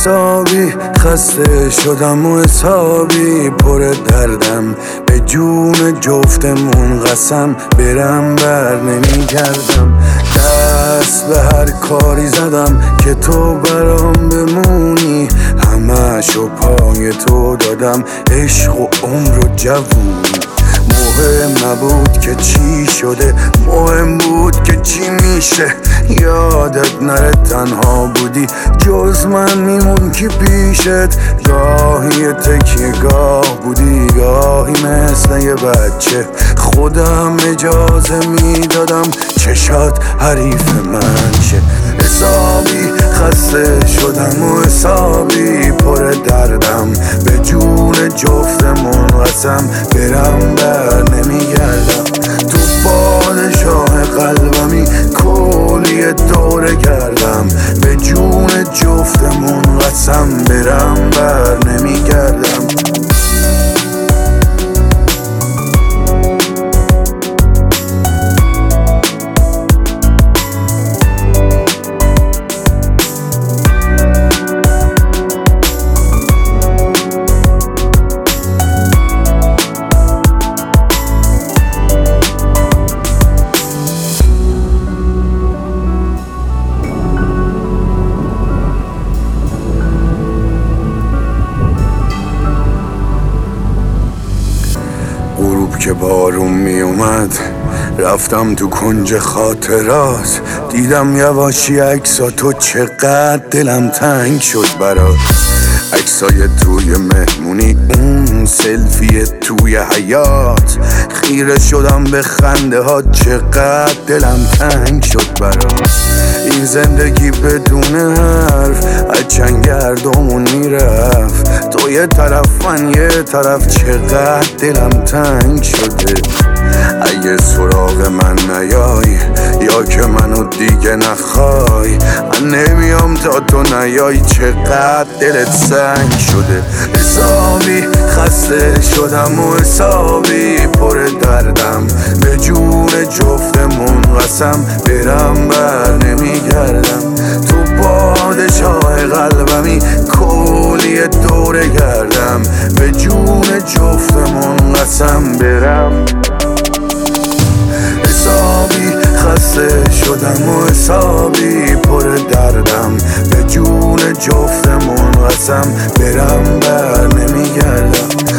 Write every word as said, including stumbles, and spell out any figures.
حسابی خسته شدم و حسابی پر دردم، به جون جفتمون قسم برم بر نمیگردم. دست به هر کاری زدم که تو برام بمونی، همه‌شو پای تو دادم، عشق و عمر و جوونی. مهم نبود که چی شده، مهم بود که چی میشه. یادت نره تنها بودی، جز من میمون کی پیشت. گاهی تکیه گاه بودی، گاهی مثل یه بچه. خودم اجازه میدادم چشات حریف من شه. حسابی خسته شدم و حسابی پر دردم، به جون جفتمون قسم برم بر نمیگردم. تو پادشاه قلبمی کلی دوره کردم، به جون جفتمون قسم برم بر نمیگردم. غروب که بارون می اومد رفتم تو کنج خاطرات، دیدم یواشی عکساتو، چقدر دلم تنگ شد برات. عکسای توی مهمونی، اون سلفی توی حیات، خیره شدم به خنده ها، چقدر دلم تنگ شد برات. این زندگی بدون حرف از چنگ گردمون میرفت، تو یه طرف من یه طرف، چقدر دلم تنگ شده. اگه سراغ من نیای یا که منو دیگه نخوای، من نمیام تا تو نیای، چقدر دلت سنگ شده. حسابی خسته شدم و حسابی پر دردم، به جون جفتمون قسم برم بر نمیگردم. تو پادشاه قلبمی کلی دوره گردم، به جون جفتمون قسم برم. حسابی خسته شدم و حسابی پر دردم، به جون جفتمون قسم برم بر نمیگردم.